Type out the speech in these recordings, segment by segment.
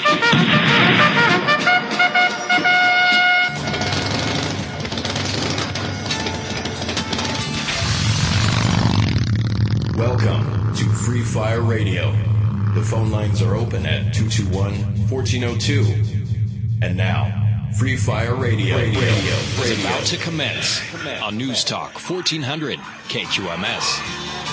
Welcome to Free Fire Radio. The phone lines are open at 221-1402. And now, Free Fire Radio is about to commence on News Talk 1400 KQMS.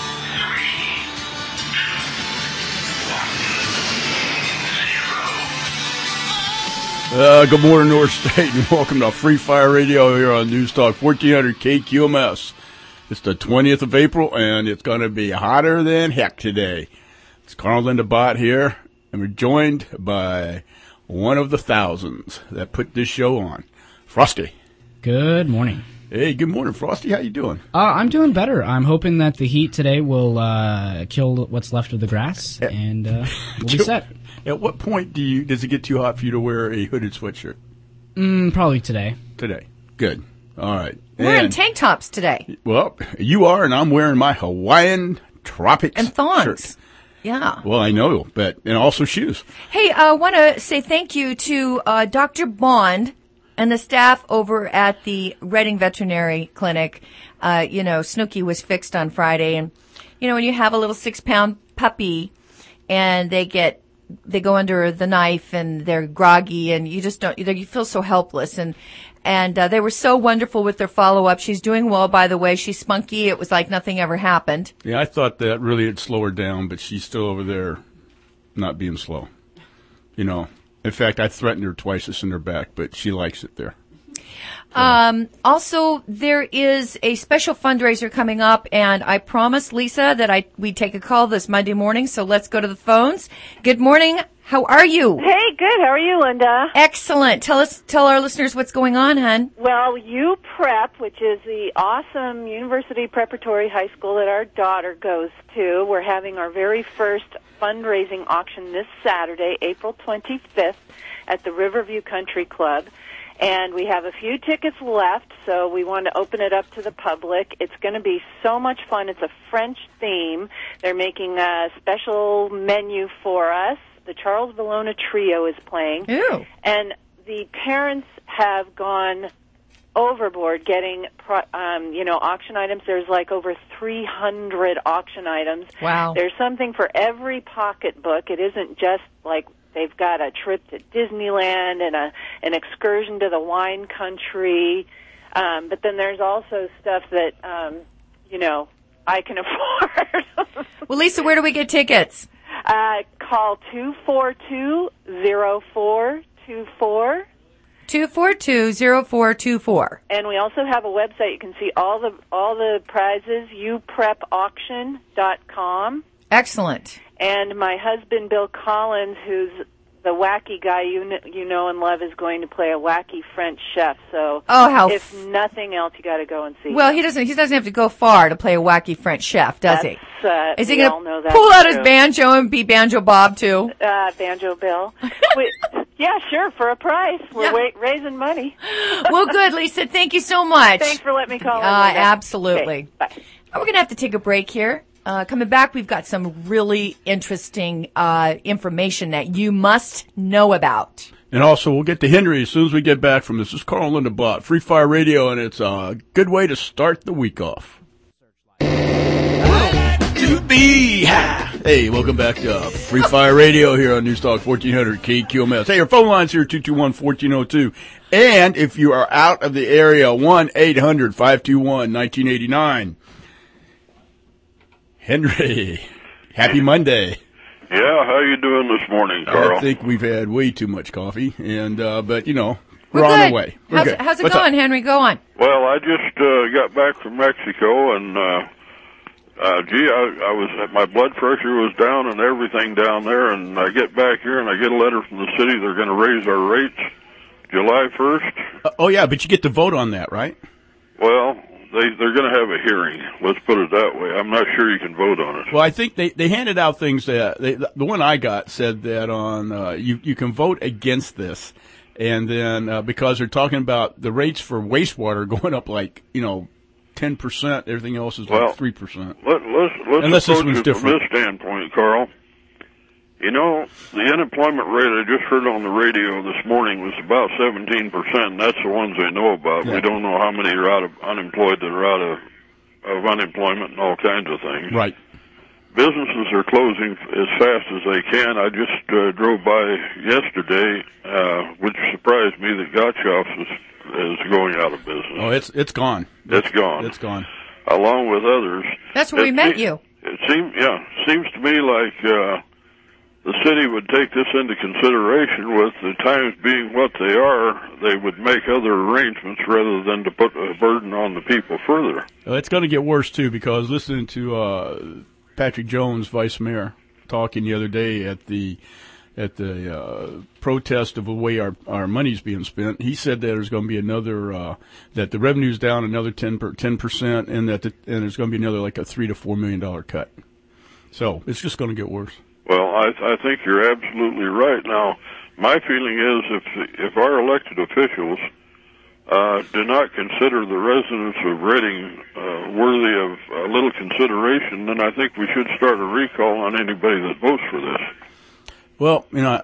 Good morning, North State, and welcome to Free Fire Radio here on News Talk 1400 KQMS. It's the 20th of April, and it's going to be hotter than heck today. It's Carl Lindabot here, and we're joined by one of the thousands that put this show on, Frosty. Good morning. Hey, good morning, Frosty. How you doing? I'm doing better. I'm hoping that the heat today will kill what's left of the grass, and we'll be set. At what point does it get too hot for you to wear a hooded sweatshirt? Probably today. Today. Good. All right. We're in tank tops today. Well, you are, and I'm wearing my Hawaiian Tropics and thongs. Shirt. Yeah. Well, I know, and also shoes. Hey, I want to say thank you to Dr. Bond and the staff over at the Reading Veterinary Clinic. Snooky was fixed on Friday, and when you have a little 6-pound puppy and they go under the knife and they're groggy and you just you feel so helpless, and they were so wonderful with their follow-up. She's doing well, by the way. She's spunky. It was like nothing ever happened. Yeah, I thought that really would slow her down, but she's still over there not being slow. In fact, I threatened her twice to send her back, but she likes it there. Also, there is a special fundraiser coming up, and I promised Lisa that we'd take a call this Monday morning, so let's go to the phones. Good morning. How are you? Hey, good. How are you, Linda? Excellent. Tell our listeners what's going on, hon. Well, UPrep, which is the awesome university preparatory high school that our daughter goes to, we're having our very first fundraising auction this Saturday, April 25th, at the Riverview Country Club. And we have a few tickets left, so we want to open it up to the public. It's going to be so much fun. It's a French theme. They're making a special menu for us. The Charles Villona Trio is playing. Ooh. And the parents have gone overboard getting, auction items. There's like over 300 auction items. Wow. There's something for every pocketbook. It isn't just like they've got a trip to Disneyland and an excursion to the wine country. But then there's also stuff that, I can afford. Well, Lisa, where do we get tickets? Call 242-0424. 242-0424. And we also have a website. You can see all the prizes, uprepauction.com. Excellent. And my husband, Bill Collins, who's the wacky guy you know and love, is going to play a wacky French chef. So, if nothing else, you got to go and see. Well, him. he doesn't have to go far to play a wacky French chef, does he? Is he going to pull out his banjo and be Banjo Bob too? Banjo Bill. Yeah, sure, for a price. We're raising money. Well, good, Lisa. Thank you so much. Thanks for letting me call. Absolutely. Okay, bye. We're going to have to take a break here. Coming back, we've got some really interesting information that you must know about. And also, we'll get to Henry as soon as we get back from this. This is Carl Lindabot, Free Fire Radio, and it's a good way to start the week off. Hey, welcome back to Free Fire Radio here on News Talk 1400 KQMS. Hey, our phone line's here, 221-1402. And if you are out of the area, 1-800-521-1989. Henry, happy Monday. Yeah, how you doing this morning, Carl? I think we've had way too much coffee, and but we're good. on our way. How's it going, Henry? Go on. Well, I just got back from Mexico, and I was my blood pressure was down and everything down there, and I get back here and I get a letter from the city. They're going to raise our rates July 1st. But you get to vote on that, right? Well, they're going to have a hearing. Let's put it that way. I'm not sure you can vote on it. Well, I think they handed out things that the one I got said that on you can vote against this, and then because they're talking about the rates for wastewater going up 10%. Everything else is 3%. Let's Unless this approach one's it different. from this standpoint, Carl. You know, the unemployment rate I just heard on the radio this morning was about 17%. That's the ones I know about. Yeah. We don't know how many are out of unemployed that are out of unemployment and all kinds of things. Right. Businesses are closing as fast as they can. I just drove by yesterday, which surprised me that Gottschalk's is going out of business. Oh, it's gone. It's gone. It's gone. Along with others. That's where we met you. It seems to me like the city would take this into consideration. With the times being what they are, they would make other arrangements rather than to put a burden on the people further. Well, it's going to get worse, too, because listening to Patrick Jones, vice mayor, talking the other day at the protest of the way our money's being spent, he said that there's going to be another that the revenue's down another 10%, and that there's going to be another like a $3 to $4 million cut. So it's just going to get worse. Well, I think you're absolutely right. Now, my feeling is if our elected officials do not consider the residents of Reading worthy of a little consideration, then I think we should start a recall on anybody that votes for this. Well,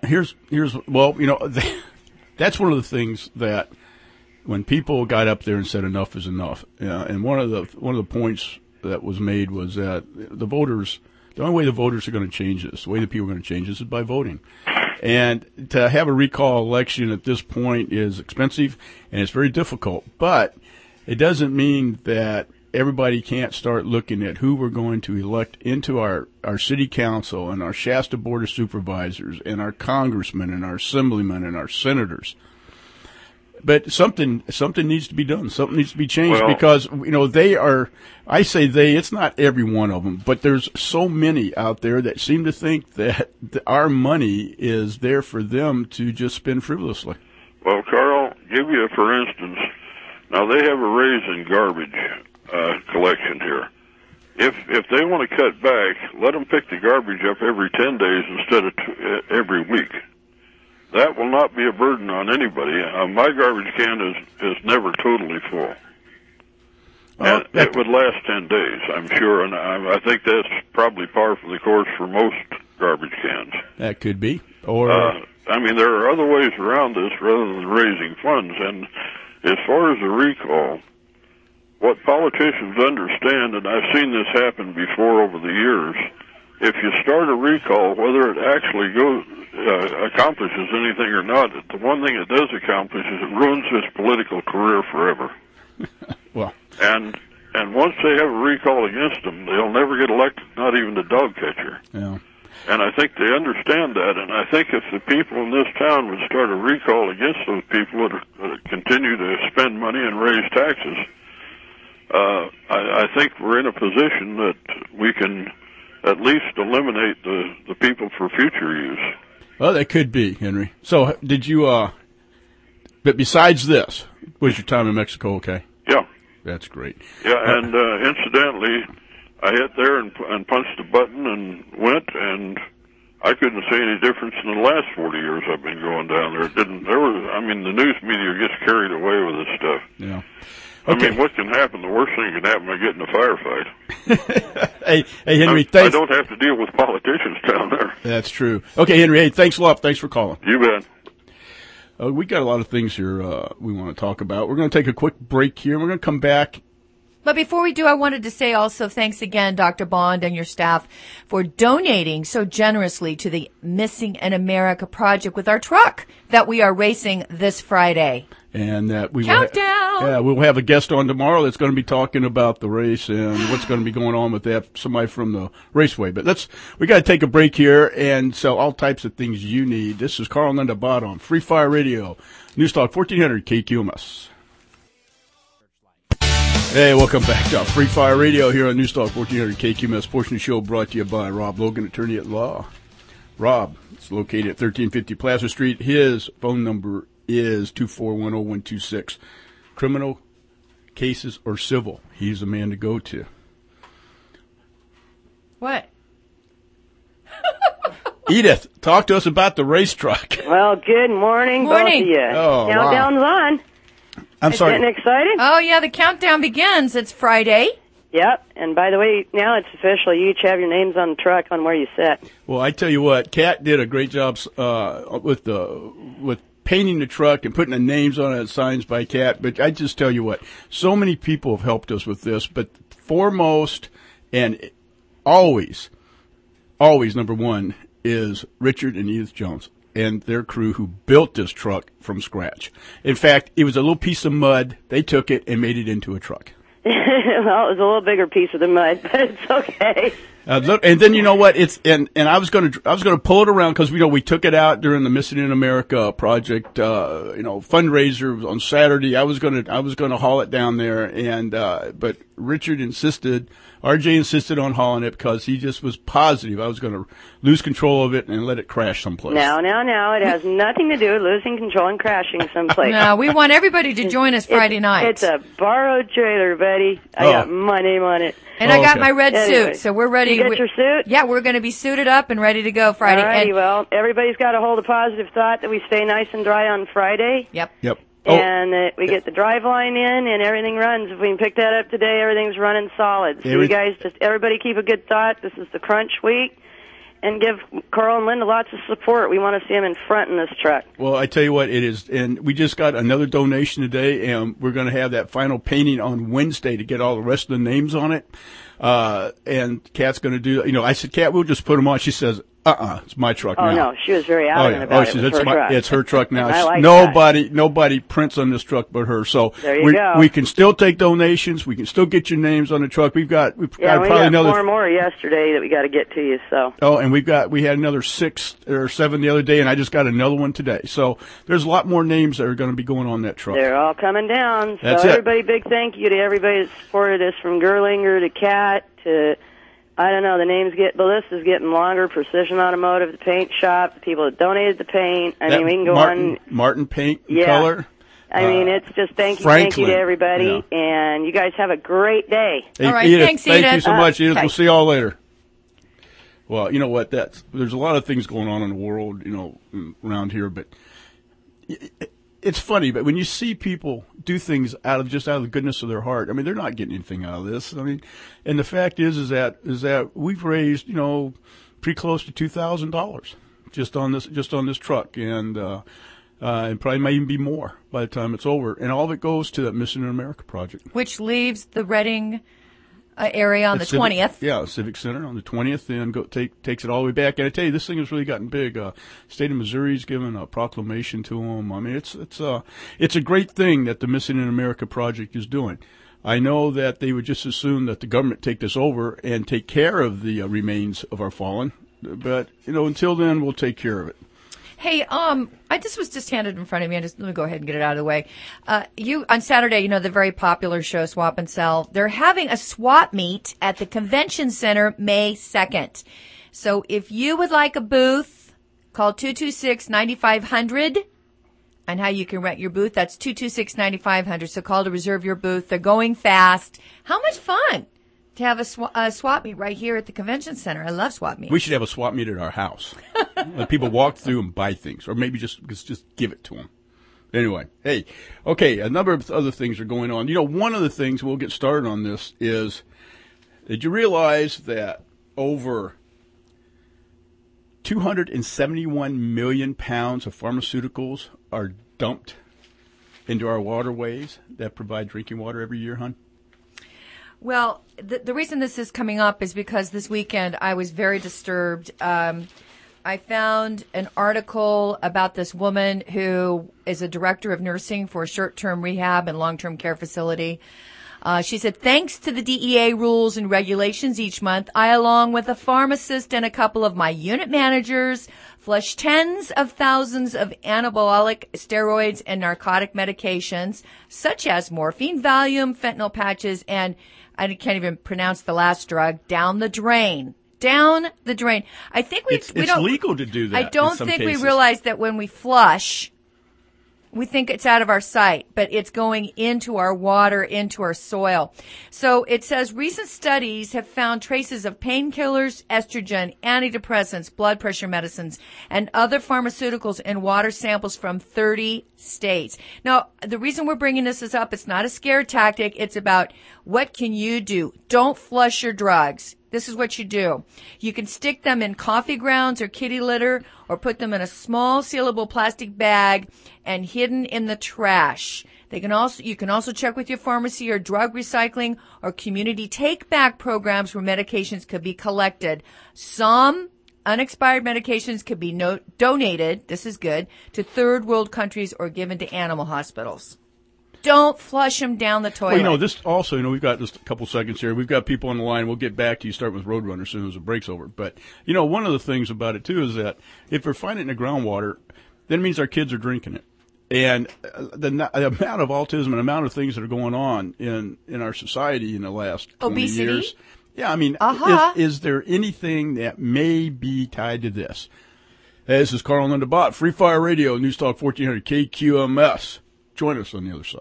that's one of the things that when people got up there and said enough is enough, and one of the points that was made was that the only way the voters are going to change this, the way the people are going to change this, is by voting. And to have a recall election at this point is expensive and it's very difficult, but it doesn't mean that everybody can't start looking at who we're going to elect into our city council and our Shasta Board of Supervisors and our congressmen and our assemblymen and our senators. But something needs to be done. Something needs to be changed because, I say it's not every one of them, but there's so many out there that seem to think that our money is there for them to just spend frivolously. Well, Carl, give you for instance, now they have a raise in garbage collection here. If they want to cut back, let them pick the garbage up every 10 days instead of every week. That will not be a burden on anybody. My garbage can is never totally full. And it would last 10 days, I'm sure, and I think that's probably par for the course for most garbage cans. That could be. Or there are other ways around this rather than raising funds. And as far as the recall, what politicians understand, and I've seen this happen before over the years, if you start a recall, whether it actually accomplishes anything or not, the one thing it does accomplish is it ruins his political career forever. Well, and once they have a recall against them, they'll never get elected, not even the dog catcher. Yeah. And I think they understand that, and I think if the people in this town would start a recall against those people that continue to spend money and raise taxes, I think we're in a position that we can at least eliminate the people for future use. Well, that could be, Henry. So did you, but besides this, was your time in Mexico okay? Yeah. That's great. Yeah, and incidentally, I hit there and punched a button and went, and I couldn't see any difference in the last 40 years I've been going down there. The news media gets carried away with this stuff. Yeah. Okay. What can happen? The worst thing can happen is get in a firefight. Hey, Henry, thanks. I don't have to deal with politicians down there. That's true. Okay, Henry, hey, thanks a lot. Thanks for calling. You bet. We got a lot of things here we want to talk about. We're going to take a quick break here, and we're going to come back. But before we do, I wanted to say also thanks again, Dr. Bond and your staff, for donating so generously to the Missing in America project with our truck that we are racing this Friday. And we Countdown! we'll have a guest on tomorrow that's going to be talking about the race and what's going to be going on with that, somebody from the Raceway. But we got to take a break here and sell all types of things you need. This is Carl and Linda Bott on Free Fire Radio, News Talk 1400 KQMS. Hey, welcome back to Free Fire Radio here on News Talk 1400 KQMS. Portion of the show brought to you by Rob Logan, attorney at law. Rob is located at 1350 Plaza Street. His phone number is 2410126. Criminal cases or civil, he's the man to go to. What? Edith, talk to us about the race truck. Well, good morning, both of you. Oh, Countdown's on. I'm sorry. Getting excited? Oh, yeah, the countdown begins. It's Friday. Yep. And by the way, now it's official. You each have your names on the truck on where you sit. Well, I tell you what, Kat did a great job with painting the truck and putting the names on it, signs by Kat. But I just tell you what, so many people have helped us with this. But foremost and always number one is Richard and Edith Jones and their crew who built this truck from scratch. In fact, it was a little piece of mud. They took it and made it into a truck. Well, it was a little bigger piece of the mud, but it's okay. And then you know what? And I was going to pull it around because we took it out during the Missing in America project, fundraiser on Saturday. I was going to haul it down there, but Richard RJ insisted on hauling it because he just was positive I was going to lose control of it and let it crash someplace. No, it has nothing to do with losing control and crashing someplace. No, we want everybody to join us Friday night. It's a borrowed trailer, buddy. I got my name on it. And I got my red suit, so we're ready. You got your suit? Yeah, we're going to be suited up and ready to go Friday. All righty, well, everybody's got to hold a positive thought that we stay nice and dry on Friday. Yep. And we get the drive line in and everything runs. If we can pick that up today, everything's running solid. So you guys, everybody keep a good thought. This is the crunch week. And give Carl and Linda lots of support. We want to see them in front in this truck. Well, I tell you what, it is, and we just got another donation today, and we're going to have that final painting on Wednesday to get all the rest of the names on it. And Kat's going to do, I said, Kat, we'll just put them on. She says, it's my truck now. Oh, no, she was very adamant about it. It's her truck now. I like nobody prints on this truck but her. So there you go. We can still take donations. We can still get your names on the truck. We've got probably another 4 more yesterday that we got to get to you. So. Oh, and we had another 6 or 7 the other day, and I just got another one today. So there's a lot more names that are going to be going on that truck. They're all coming down. That's so it. Everybody, big thank you to everybody that supported us, from Gerlinger to Kat to. I don't know, the list is getting longer. Precision Automotive, the paint shop, the people that donated the paint. I mean, we can go on. Martin Paint and Color. I mean, it's just thank you to everybody. Yeah. And you guys have a great day. Hey, all right, Edith, thanks, Edith. Thank you so much, Edith. We'll see you all later. Well, you know what? There's a lot of things going on in the world, around here, but it's funny, but when you see people do things out of the goodness of their heart, I mean, they're not getting anything out of this. I mean, and the fact is that we've raised, pretty close to $2,000 just on this truck, and probably might even be more by the time it's over. And all of it goes to that Missing in America project, which leaves the Reading area on the 20th. Yeah, Civic Center on the 20th, and takes it all the way back. And I tell you, this thing has really gotten big. State of Missouri's given a proclamation to them. I mean, it's a great thing that the Missing in America project is doing. I know that they would just as soon that the government take this over and take care of the remains of our fallen. But, until then, we'll take care of it. Hey, this was just handed in front of me. Let me go ahead and get it out of the way. On Saturday, the very popular show Swap and Sell, they're having a swap meet at the Convention Center May 2nd. So if you would like a booth, call 226-9500. And how you can rent your booth, that's 226-9500. So call to reserve your booth. They're going fast. How much fun to have a swap meet right here at the Convention Center. I love swap meets. We should have a swap meet at our house. Let people walk through and buy things, or maybe just give it to them. Anyway, a number of other things are going on. One of the things, we'll get started on this, is, did you realize that over 271 million pounds of pharmaceuticals are dumped into our waterways that provide drinking water every year, hon? Well, the reason this is coming up is because this weekend I was very disturbed. I found an article about this woman who is a director of nursing for a short-term rehab and long-term care facility. She said, thanks to the DEA rules and regulations each month, I, along with a pharmacist and a couple of my unit managers, flush tens of thousands of anabolic steroids and narcotic medications, such as morphine, Valium, fentanyl patches, and I can't even pronounce the last drug, down the drain. Down the drain. I think we don't. It's legal to do that. I don't think we realize that when we flush we think it's out of our sight, but it's going into our water, into our soil. So it says recent studies have found traces of painkillers, estrogen, antidepressants, blood pressure medicines, and other pharmaceuticals in water samples from 30 states. Now, the reason we're bringing this up, it's not a scare tactic. It's about what can you do? Don't flush your drugs. This is what you do. You can stick them in coffee grounds or kitty litter, or put them in a small sealable plastic bag and hidden in the trash. You can also check with your pharmacy or drug recycling or community take-back programs where medications could be collected. Some unexpired medications could be donated, this is good, to third world countries or given to animal hospitals. Don't flush them down the toilet. Well, this also, we've got just a couple seconds here. We've got people on the line. We'll get back to you, start with Roadrunner as soon as the break's over. But, one of the things about it, too, is that if we're finding it in the groundwater, then it means our kids are drinking it. And the amount of autism and the amount of things that are going on in our society in the last 20 Obesity? years. Yeah, is there anything that may be tied to this? Hey, this is Carl and Linda Bott, Free Fire Radio, News Talk 1400 KQMS. Join us on the other side.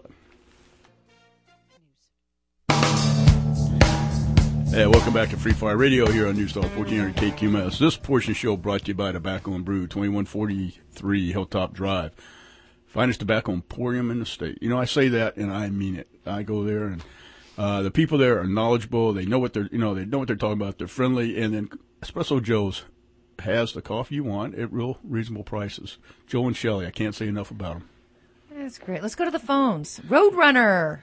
Hey, welcome back to Free Fire Radio here on News Talk 1400 KQMS. This portion of the show brought to you by Tobacco and Brew, 2143 Hilltop Drive. Finest tobacco emporium in the state. I say that and I mean it. I go there and the people there are knowledgeable. They know what they're talking about. They're friendly, and then Espresso Joe's has the coffee you want at real reasonable prices. Joe and Shelley, I can't say enough about them. That's great. Let's go to the phones. Roadrunner.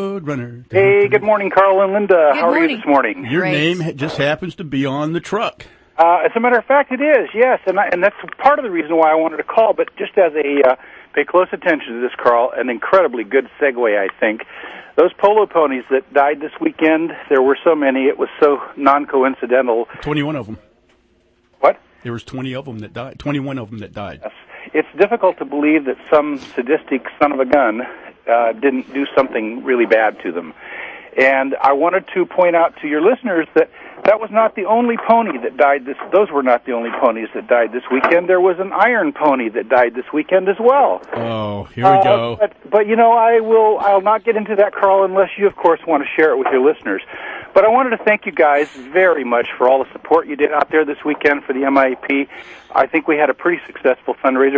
Hey, good morning, Carl and Linda. How are you this morning? Your name just happens to be on the truck. As a matter of fact, it is, yes, and that's part of the reason why I wanted to call, but just as pay close attention to this, Carl, an incredibly good segue, I think. Those polo ponies that died this weekend, there were so many, it was so non-coincidental. 21 of them. What? There was 20 of them that died. 21 of them that died. Yes. It's difficult to believe that some sadistic son of a gun didn't do something really bad to them. And I wanted to point out to your listeners that was not the only pony that died those were not the only ponies that died this weekend. There was an iron pony that died this weekend as well. Oh, here we go. But I'll not get into that, Carl, unless you, of course, want to share it with your listeners. But I wanted to thank you guys very much for all the support you did out there this weekend for the MIP. I think we had a pretty successful fundraiser.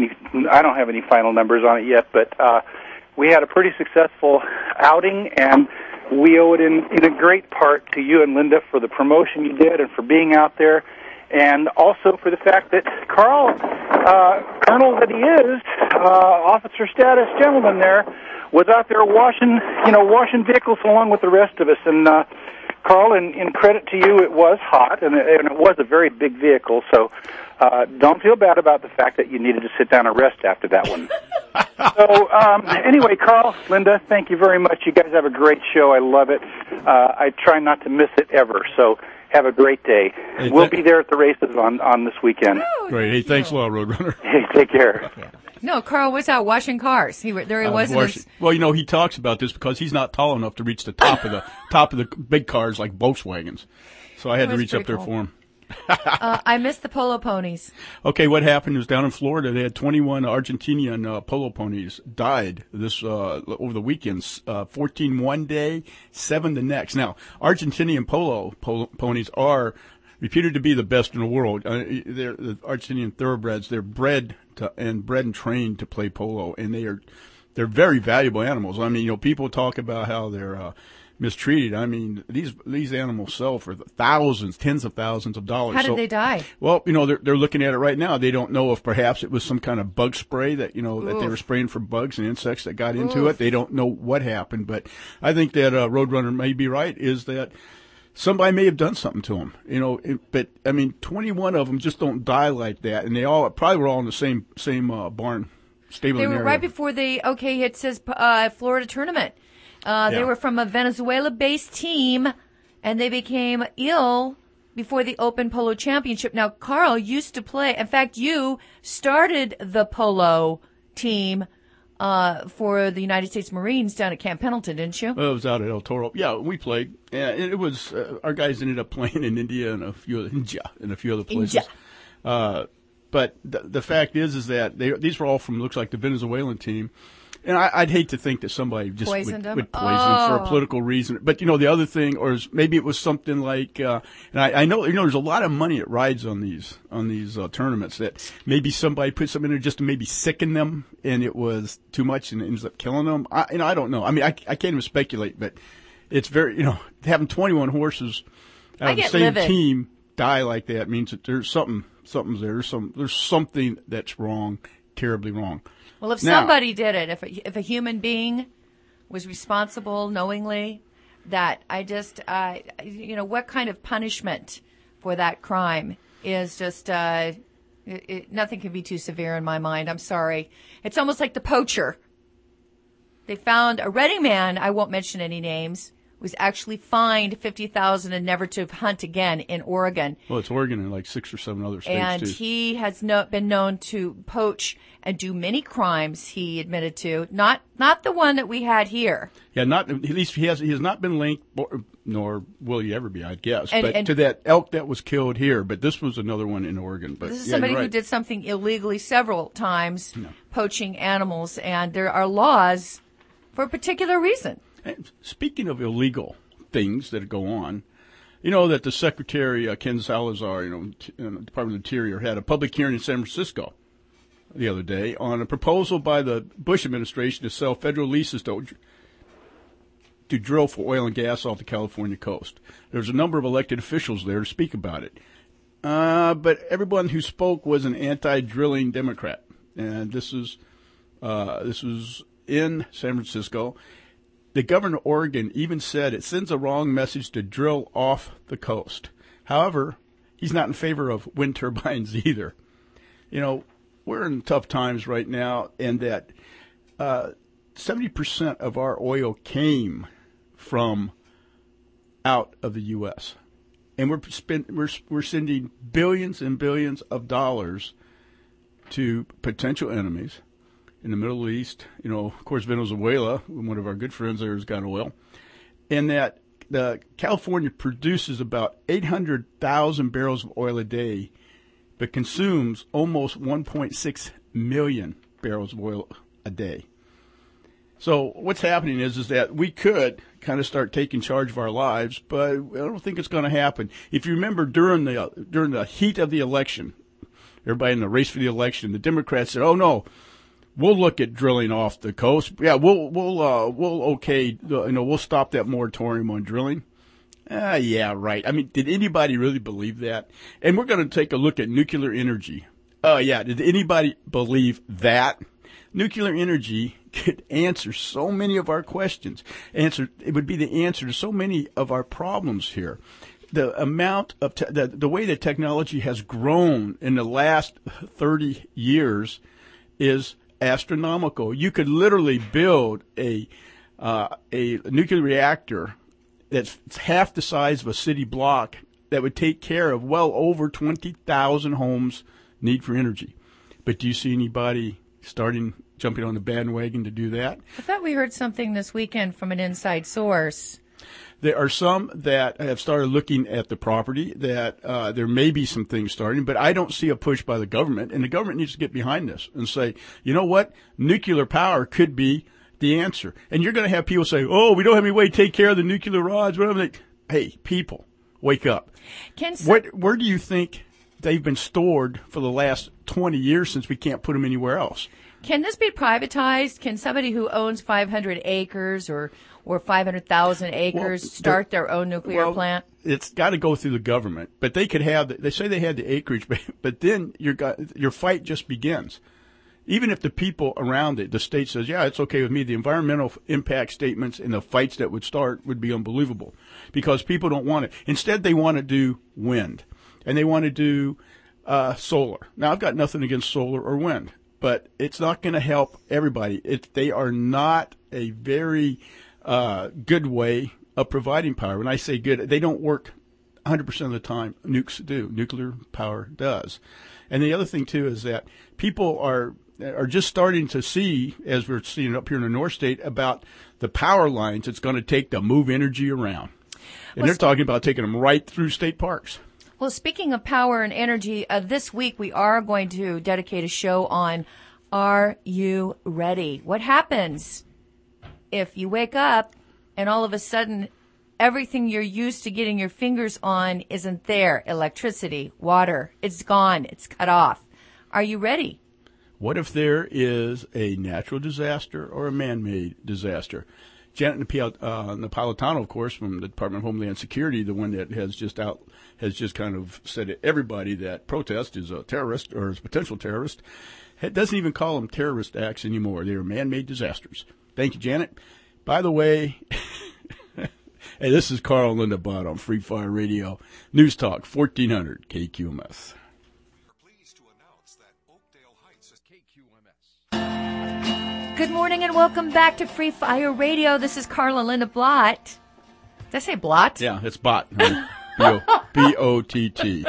I don't have any final numbers on it yet, but we had a pretty successful outing, and we owe it in a great part to you and Linda for the promotion you did and for being out there, and also for the fact that Carl, Colonel that he is, officer status gentleman there, was out there washing vehicles along with the rest of us. And Carl, in credit to you, it was hot, and it was a very big vehicle, so don't feel bad about the fact that you needed to sit down and rest after that one. So, anyway, Carl, Linda, thank you very much. You guys have a great show. I love it. I try not to miss it ever, so have a great day. Hey, we'll be there at the races on this weekend. Oh, great. Hey, thanks a lot, Roadrunner. Hey, take care. No, Carl was out washing cars. He was. Well, he talks about this because he's not tall enough to reach the top of the big cars like Volkswagens. So I had to reach up there for him. I missed the polo ponies. Okay, what happened was down in Florida, they had 21 Argentinian polo ponies died this over the weekends. 14 one day, 7 the next. Now, Argentinian polo ponies are reputed to be the best in the world. They're the Argentinian thoroughbreds. They're bred and trained to play polo, and they're very valuable animals. I mean, people talk about how they're mistreated. I mean, these animals sell for thousands, tens of thousands of dollars. How did they die? Well, they're looking at it right now. They don't know if perhaps it was some kind of bug spray that that they were spraying for bugs and insects that got into it. They don't know what happened, but I think that Roadrunner may be right. Is that somebody may have done something to them, but I mean, 21 of them just don't die like that, and they all probably were all in the same barn stable. They were right before it says Florida tournament. They were from a Venezuela-based team, and they became ill before the Open Polo Championship. Now, Carl used to play. In fact, you started the polo team for the United States Marines down at Camp Pendleton, didn't you? Well, it was out at El Toro. Yeah, we played. Yeah, it was our guys ended up playing in India and a few other places. But the fact is that these were all from, looks like, the Venezuelan team. And I'd hate to think that somebody just would poison them for a political reason. But, the other thing, or maybe it was something like, and I know, there's a lot of money that rides on these tournaments, that maybe somebody put something in there just to maybe sicken them, and it was too much and it ends up killing them. I don't know. I mean, I can't even speculate, but it's very, having 21 horses out of the same team die like that means that there's something's there. There's something that's wrong, terribly wrong. Well, if somebody did it, if a human being was responsible knowingly, that what kind of punishment for that crime is just, nothing can be too severe in my mind. I'm sorry. It's almost like the poacher. They found a Reading man, I won't mention any names, was actually fined $50,000 and never to hunt again in Oregon. Well, it's Oregon and like 6 or 7 other states and too. And he has been known to poach and do many crimes. He admitted to not the one that we had here. Yeah, at least he has not been linked, nor will he ever be, I guess. But to that elk that was killed here. But this was another one in Oregon. But this is somebody who did something illegally several times, poaching animals, and there are laws for a particular reason. And speaking of illegal things that go on, that the Secretary, Ken Salazar, in the Department of the Interior, had a public hearing in San Francisco the other day on a proposal by the Bush administration to sell federal leases to drill for oil and gas off the California coast. There's a number of elected officials there to speak about it. But everyone who spoke was an anti-drilling Democrat. And this was in San Francisco. The governor of Oregon even said it sends a wrong message to drill off the coast. However, he's not in favor of wind turbines either. We're in tough times right now, and that 70% of our oil came from out of the U.S. And we're sending billions and billions of dollars to potential enemies in the Middle East. Of course, Venezuela, one of our good friends there, has got oil. And that California produces about 800,000 barrels of oil a day, but consumes almost 1.6 million barrels of oil a day. So what's happening is that we could kind of start taking charge of our lives, but I don't think it's going to happen. If you remember during the heat of the election, everybody in the race for the election, the Democrats said, "Oh no, we'll look at drilling off the coast. Yeah, we'll stop that moratorium on drilling." Yeah, right. I mean, did anybody really believe that? And we're going to take a look at nuclear energy. Yeah, did anybody believe that? Nuclear energy could answer so many of our questions. It would be the answer to so many of our problems here. The amount of the way that technology has grown in the last 30 years is astronomical. You could literally build a nuclear reactor that's half the size of a city block that would take care of well over 20,000 homes' need for energy. But do you see anybody jumping on the bandwagon to do that? I thought we heard something this weekend from an inside source. There are some that have started looking at the property, that there may be some things starting, but I don't see a push by the government, and the government needs to get behind this and say, you know what, nuclear power could be the answer. And you're going to have people say, oh, we don't have any way to take care of the nuclear rods. Whatever. Hey, people, wake up. Where do you think they've been stored for the last 20 years since we can't put them anywhere else? Can this be privatized? Can somebody who owns 500 acres or 500,000 acres start their own nuclear plant? It's got to go through the government, but they could have. They say they had the acreage, but then your fight just begins. Even if the people around it, the state says, yeah, it's okay with me, the environmental impact statements and the fights that would start would be unbelievable because people don't want it. Instead, they want to do wind, and they want to do solar. Now, I've got nothing against solar or wind, but it's not going to help everybody. They are not a very good way of providing power. When I say good, they don't work 100% of the time. Nukes do. Nuclear power does. And the other thing, too, is that people are just starting to see, as we're seeing up here in the North State, about the power lines it's going to take to move energy around. And they're talking about taking them right through state parks. Well, speaking of power and energy, this week we are going to dedicate a show on Are You Ready? What happens if you wake up and all of a sudden everything you're used to getting your fingers on isn't there? Electricity, water, it's gone, it's cut off. Are you ready? What if there is a natural disaster or a man-made disaster? Janet Napolitano, of course, from the Department of Homeland Security, the one that has just kind of said to everybody that protest is a terrorist or is a potential terrorist. It doesn't even call them terrorist acts anymore. They are man-made disasters. Thank you, Janet. By the way, hey, this is Carl and Linda Bott on Free Fire Radio, News Talk 1400 KQMS. Good morning and welcome back to Free Fire Radio. This is Carla Linda Blott. Did I say Blott? Yeah, it's Bott. B-O-T-T.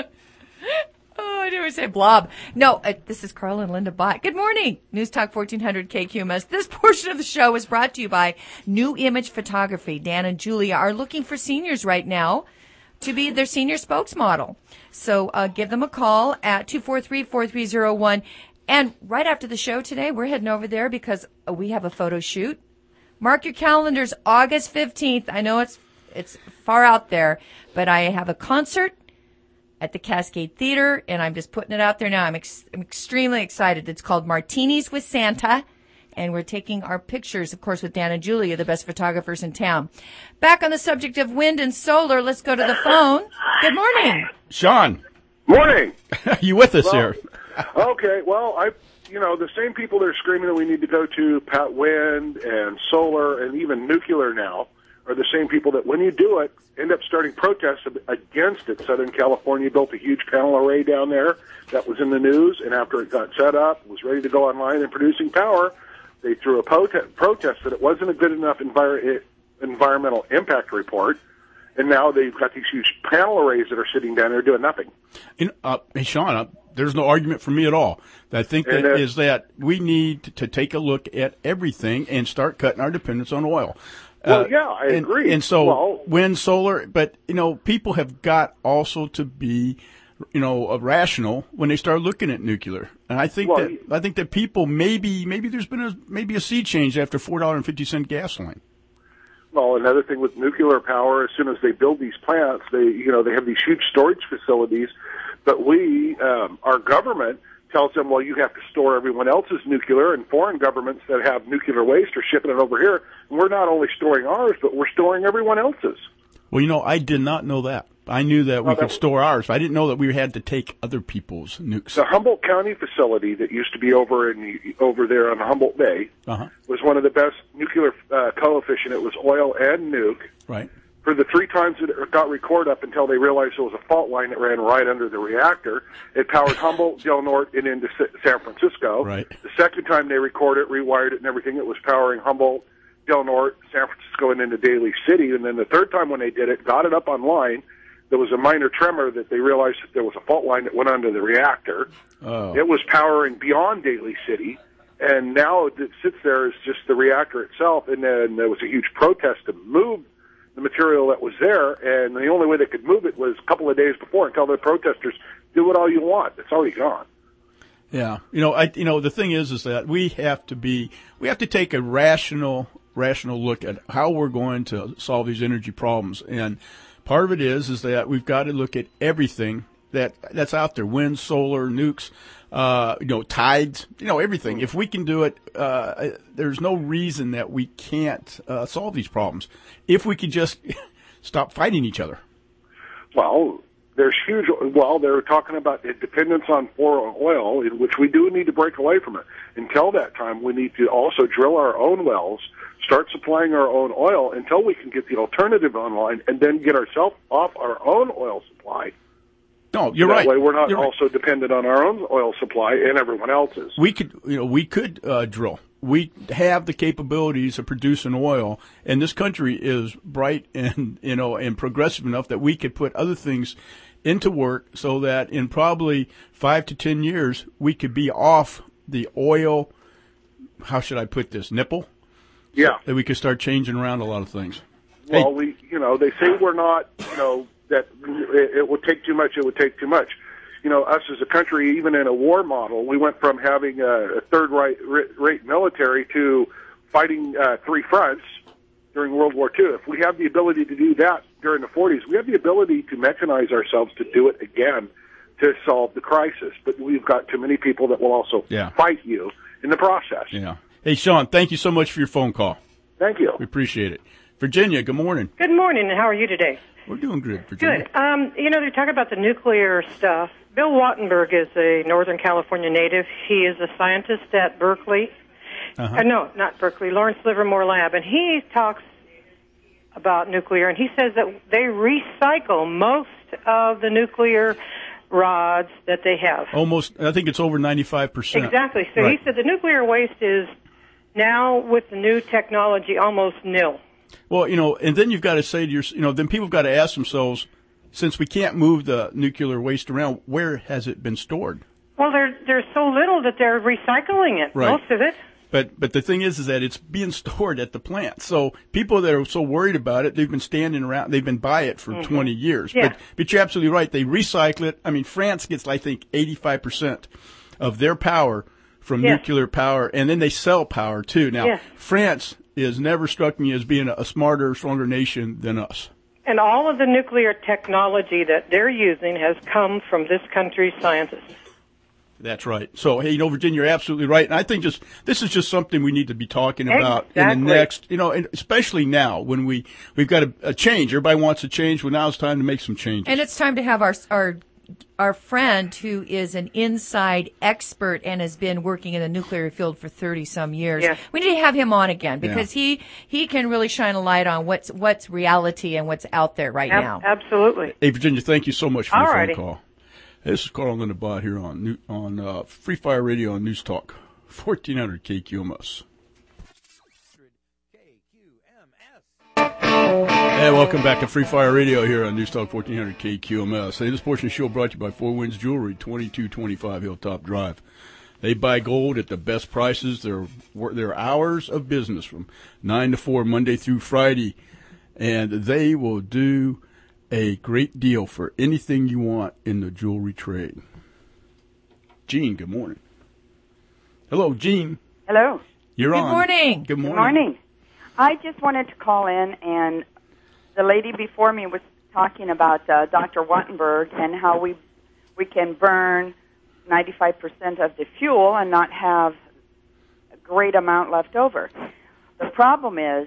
Oh, I didn't say blob. No, this is Carla and Linda Bott. Good morning. News Talk 1400 KQMS. This portion of the show is brought to you by New Image Photography. Dan and Julia are looking for seniors right now to be their senior spokesmodel. So give them a call at 243-4301. And right after the show today, we're heading over there because we have a photo shoot. Mark your calendars, August 15th. I know it's far out there, but I have a concert at the Cascade Theater, and I'm just putting it out there now. I'm extremely excited. It's called Martinis with Santa, and we're taking our pictures, of course, with Dan and Julia, the best photographers in town. Back on the subject of wind and solar, let's go to the phone. Good morning. Sean. Morning. You with us here? Okay, well, the same people that are screaming that we need to go to wind and solar and even nuclear now are the same people that, when you do it, end up starting protests against it. Southern California built a huge panel array down there that was in the news, and after it got set up, was ready to go online and producing power, they threw a protest that it wasn't a good enough environmental impact report, and now they've got these huge panel arrays that are sitting down there doing nothing. Hey, Sean, there's no argument for me at all. I think that we need to take a look at everything and start cutting our dependence on oil. Well, yeah, I agree. And so wind, solar, but, people have got also to be, rational when they start looking at nuclear. And I think that people maybe there's been a sea change after $4.50 gasoline. Well, another thing with nuclear power, as soon as they build these plants, they have these huge storage facilities, but our government tells them, well, you have to store everyone else's nuclear, and foreign governments that have nuclear waste are shipping it over here. And we're not only storing ours, but we're storing everyone else's. Well, I did not know that. I knew that we could store ours, but I didn't know that we had to take other people's nukes. The Humboldt County facility that used to be over there on Humboldt Bay was one of the best nuclear coefficient. It was oil and nuke. Right. For the 3 times that it got recorded up until they realized there was a fault line that ran right under the reactor, it powered Humboldt, Del Norte, and into San Francisco. Right. The second time they recorded it, rewired it and everything, it was powering Humboldt, Del Norte, San Francisco, and into Daly City. And then the third time when they did it, got it up online, there was a minor tremor that they realized that there was a fault line that went under the reactor. Oh. It was powering beyond Daly City, and now it sits there as just the reactor itself. And then there was a huge protest to move the material that was there, and the only way they could move it was a couple of days before and tell the protesters, do it all you want. It's already gone. Yeah. The thing is that we have to take a rational look at how we're going to solve these energy problems. And part of it is that we've got to look at everything that's out there, wind, solar, nukes, tides, everything. If we can do it, there's no reason that we can't solve these problems if we could just stop fighting each other. Well, they're talking about dependence on foreign oil, in which we do need to break away from it. Until that time, we need to also drill our own wells, start supplying our own oil until we can get the alternative online, and then get ourselves off our own oil supply. No, you're right. That way we're not also dependent on our own oil supply and everyone else's. We could drill. We have the capabilities of producing oil, and this country is bright and progressive enough that we could put other things into work so that in probably 5 to 10 years we could be off the oil. How should I put this? Nipple? Yeah. That we could start changing around a lot of things. Well, they say we're not, that it would take too much. It would take too much. You know, us as a country, even in a war model, we went from having a third-rate military to fighting three fronts during World War II. If we have the ability to do that during the 40s, we have the ability to mechanize ourselves to do it again to solve the crisis. But we've got too many people that will also fight you in the process. Yeah. Hey, Sean, thank you so much for your phone call. Thank you. We appreciate it. Virginia, good morning. Good morning, and how are you today? We're doing good, Virginia. Good. You know, they're talking about the nuclear stuff. Bill Wattenberg is a Northern California native. He is a scientist at Berkeley. No, not Berkeley, Lawrence Livermore Lab. And he talks about nuclear, and he says that they recycle most of the nuclear rods that they have. Almost, I think it's over 95%. Exactly. So he said the nuclear waste is now, with the new technology, almost nil. Well, you know, and then you've got to say to then people have got to ask themselves, since we can't move the nuclear waste around, where has it been stored? Well, there's so little that they're recycling it, most of it. But the thing is that it's being stored at the plant. So people that are so worried about it, they've been standing around, they've been by it for 20 years. Yeah. But you're absolutely right. They recycle it. I mean, France gets, I think, 85% of their power from nuclear power, and then they sell power too. Now, France is never struck me as being a smarter, stronger nation than us. And all of the nuclear technology that they're using has come from this country's scientists. That's right. So, hey, Virginia, you're absolutely right. And I think this is just something we need to be talking about in the next, and especially now when we've got a change. Everybody wants a change. Well, now it's time to make some changes. And it's time to have our friend who is an inside expert and has been working in the nuclear field for 30-some years. Yeah. We need to have him on again because he can really shine a light on what's reality and what's out there right now. Absolutely. Hey, Virginia, thank you so much for your phone call. This is Carl Lindabot here on Free Fire Radio on News Talk 1400 KQMS. Hey, welcome back to Free Fire Radio here on News Talk 1400 KQMS. Hey, this portion of the show brought to you by Four Winds Jewelry, 2225 Hilltop Drive. They buy gold at the best prices. They're hours of business from 9 to 4 Monday through Friday, and they will do a great deal for anything you want in the jewelry trade. Gene, good morning. Hello, Gene. Hello. You're on. Good morning. Good morning. Good morning. I just wanted to call in, and the lady before me was talking about Dr. Wattenberg and how we can burn 95% of the fuel and not have a great amount left over. The problem is,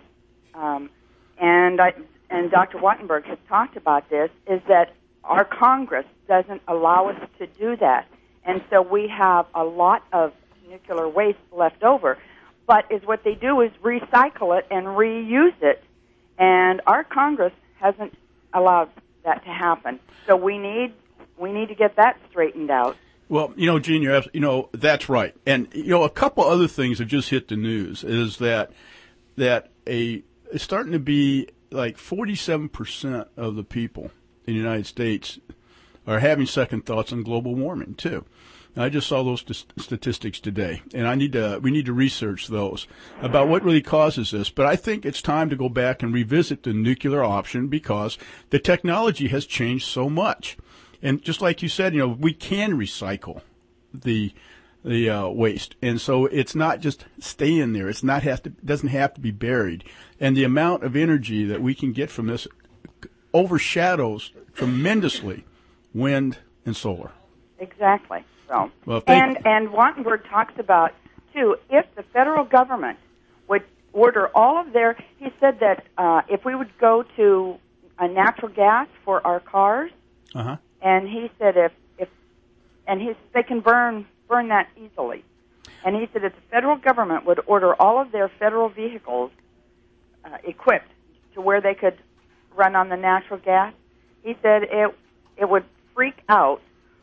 and Dr. Wattenberg has talked about this, is that our Congress doesn't allow us to do that. And so we have a lot of nuclear waste left over. But what they do is recycle it and reuse it. And our Congress hasn't allowed that to happen. So we need to get that straightened out. Well, Gene, that's right. And, a couple other things have just hit the news is that it's starting to be like 47% of the people in the United States are having second thoughts on global warming too. I just saw those statistics today, and we need to research those about what really causes this. But I think it's time to go back and revisit the nuclear option because the technology has changed so much. And just like you said, we can recycle the waste, and so it's not just staying there. Doesn't have to be buried, and the amount of energy that we can get from this overshadows tremendously wind and solar. Exactly. So, well, and Wattenberg talks about too, if the federal government would order all of their, he said that if we would go to a natural gas for our cars, and he said they can burn that easily. And he said if the federal government would order all of their federal vehicles equipped to where they could run on the natural gas, he said it would freak out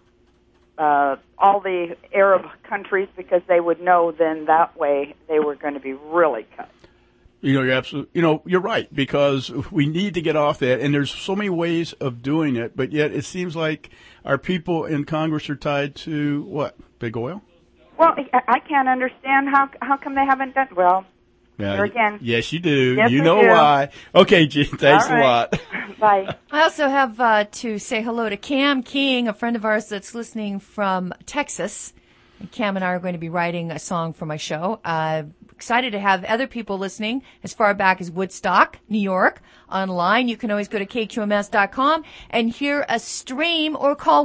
all the Arab countries because they would know then that way they were going to be really cut. You're absolutely, you're right, because we need to get off that, and there's so many ways of doing it, but yet it seems like our people in Congress are tied to what? Big oil? Well, I can't understand how come they haven't done, well, Yeah, Here again. Yes, you do. Yes, you we know do. why. Okay, Jean, thanks All right. a lot. Bye. I also have to say hello to Cam King, a friend of ours that's listening from Texas. And Cam and I are going to be writing a song for my show. Excited to have other people listening as far back as Woodstock, New York. Online, you can always go to kqms.com and hear a stream or call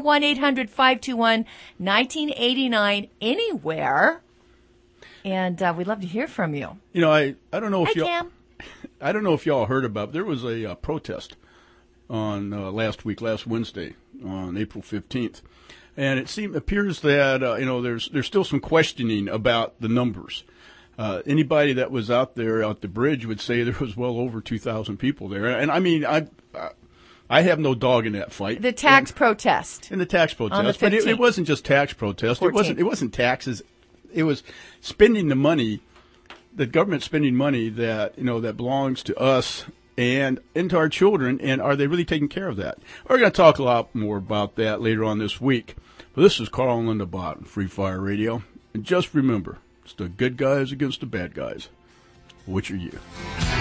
1-800-521-1989 anywhere. And we'd love to hear from you. You know, I don't know if Cam. I don't know if y'all heard about. There was a protest on last Wednesday, on April 15th, and it appears that there's still some questioning about the numbers. Anybody that was out there at the bridge would say there was well over 2,000 people there, and I mean I have no dog in that fight. The tax protest. In the tax protest, on the 15th. But it wasn't just tax protest. 14th. It wasn't taxes. It was spending the money, the government spending money that that belongs to us and into our children. And are they really taking care of that? We're going to talk a lot more about that later on this week. But this is Carl and Linda Bott on Free Fire Radio, and just remember, it's the good guys against the bad guys. Which are you?